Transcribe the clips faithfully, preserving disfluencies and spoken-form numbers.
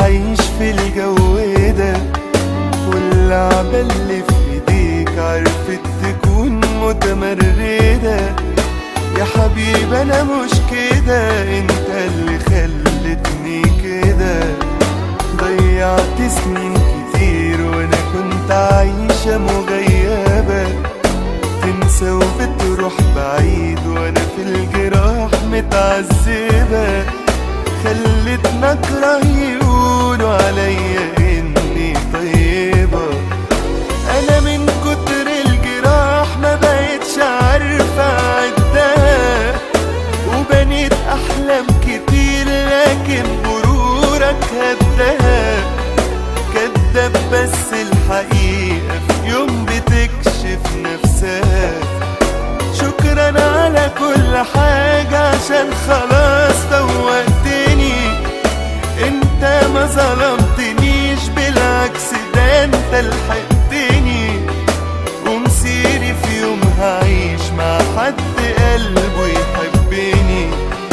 عايش في الجو ده، واللعبة اللي في ايديك عرفت تكون متمردة. يا حبيبي انا مش كده، انت اللي خلتني كده. ضيعت سنين كتير وانا كنت عايشة مغيبة، تنسى وبتروح بعيد وانا في الجراح متعذبة. خلتنا اكره يقولوا عليا اني طيبة. انا من كتر الجراح ما بقتش عارفة اعدها، وبنيت احلام كتير لكن غرورك هدها. كداب بس الحقيقة في يوم بتكشف نفسها. شكرا على كل حاجة عشان خلاص فوقتني. انت ما ظلمتنيش بالعكس، ده انت لحقتني. ومسيري في يوم هعيش مع حد قلبه يحبني.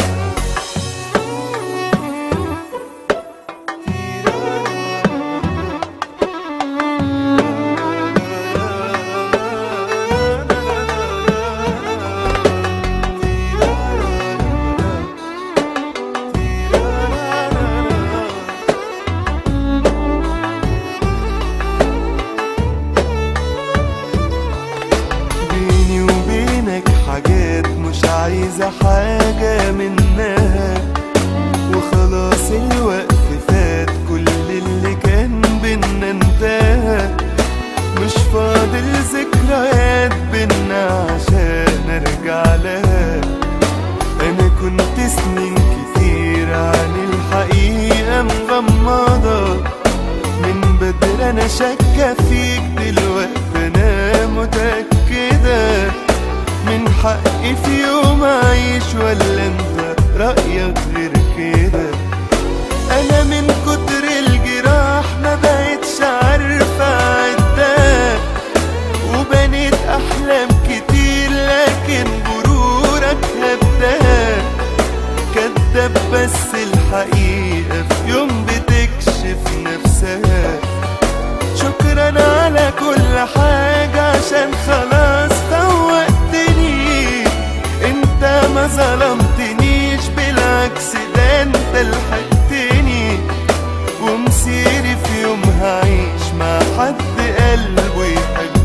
حاجات مش عايزة حاجة منها، وخلاص الوقت فات كل اللي كان بينا انتهى. مش فاضل ذكريات بينا عشان ارجع لها. انا كنت سنين كتير عن الحقيقة مغمضة، من بدر انا شاكة فيك دلوقتي انا متأكدة. من حقي في يوم اعيش ولا انت رأيك غير كده؟ انا من كتر الجراح ما بقتش عارفة اعدها، وبنيت احلام كتير لكن غرورك هدها. كداب بس الحقيقة في يوم بتكشف نفسها. شكرا على كل حاجة عشان خلاص فوقتني. انت ما ظلمتنيش بالعكس، ده انت لحقتني. ومسيري في يوم هعيش مع حد قلبه يحبني.